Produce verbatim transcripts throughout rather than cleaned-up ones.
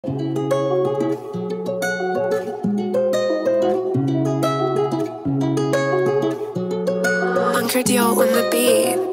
Cardio on the beat.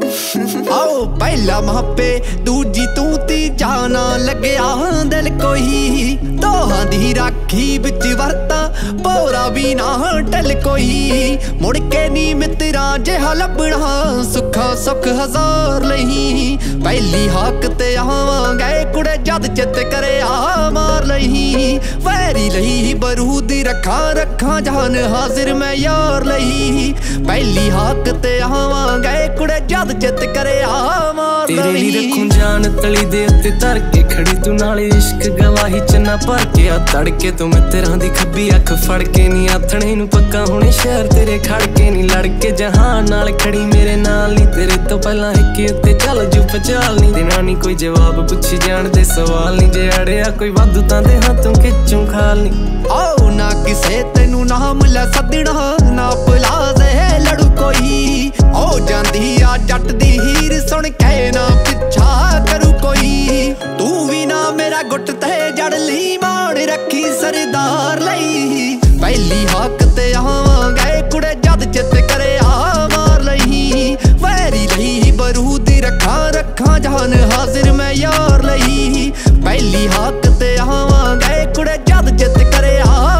आओ पहला मापे दूजी तू तीजा ना लग्या दिल कोई दोहां दी राखी विच वरता पोरा भी ना टल कोई मुड़ के नी मित्रा जिहा लभना सुखा सुख हजार नहीं पहली हक ते आवांगे कुड़े जद चित करे आ मार लही वैरी लही बरूदी रखा रखा जान हाजिर मैं यार लही पहली हक ते आवांगे कुड़े जद चित करे आ मार लही तेरे लिए रखूं जान तली दे उत्ते धर के खड़ी तू नाले इश्क गवाही च ना भर के आ तड़के तू मित्तरां दी खब्बी अख फड़ के नी आथणे नूं पक्का हुणे शहर तेरे खड़ के नी लड़ के जहान नाल खड़ी मेरे नाल नी तेरे तो पहला हिक्के उत्ते चल जू पचाल नी देना नी कोई जवाब पुछी जाण दे सवाल नी जे अड़िया कोई वाधू तां दे हाथों खिच्चूं खाल नी आओ ना किसे तेनू नाम लै सदना ना भुला दे लड़ू कोई ओ जांदी आ जट दी हीर सुन के ना पिछा करू कोई तू भी ना मेरा गुट ते जड़ ली मान रखी सरदार लई पहली हक ते आवांगे कुड़े जद चित करे आ मार लही वैरी लही बरूदी रखा रखा जान हाजिर मैं यार लही पहली हक ते आवांगे कुड़े जद चित करे आ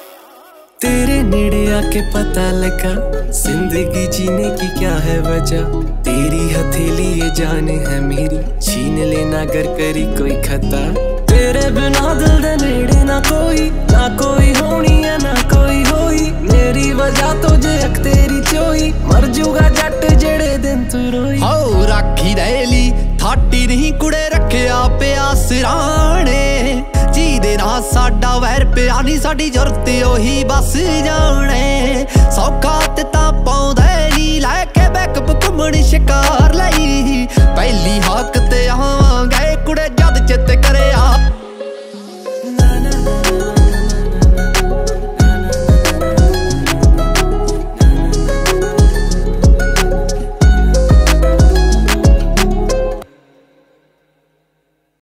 तेरे नेड़े आके पता लगा जिंदगी जीने की क्या है वजह तेरी हथेली ये जाने है मेरी छीन लेना अगर करी कोई खता तेरे बिना दिल दे नेड़े ना कोई ना कोई होनी है ना कोई होई मेरी वजह तो जे अख तेरी चोई मर जूगा जट जेड़े दिन तू रोई हो राखी रैली थाटी नहीं कुड़े रखिया पिया सिराने जी दे ना साडा वैर पिया नी साडी जरूरत ओही बस जाने सौखा ते